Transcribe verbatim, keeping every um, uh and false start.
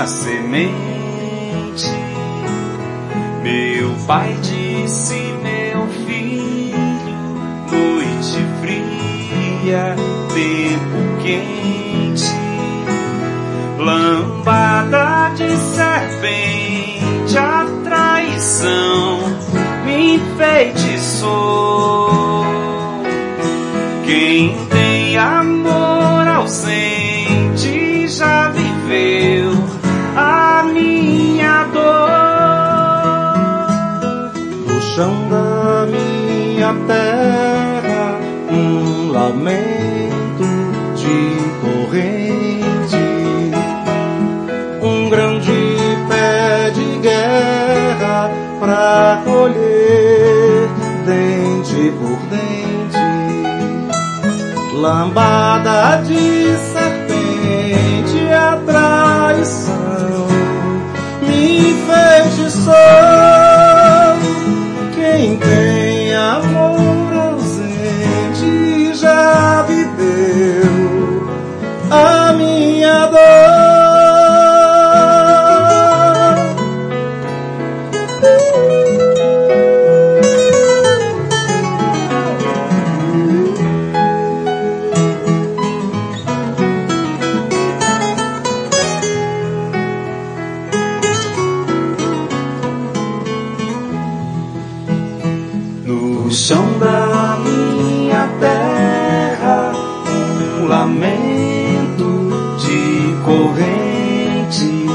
a semente. Meu pai disse, meu filho, noite fria, tempo quente, lambada de serpente, a traição me enfeitiçou. Quem tem amor ausente já viveu a minha dor. No chão da minha terra, um lamento de corrente, um grande pé de guerra pra colher dente por dente, lambada de serpente, a traição me enfeitiçou. Quem tem amor ausente já viveu a minha dor. No chão da minha terra, um lamento de corrente,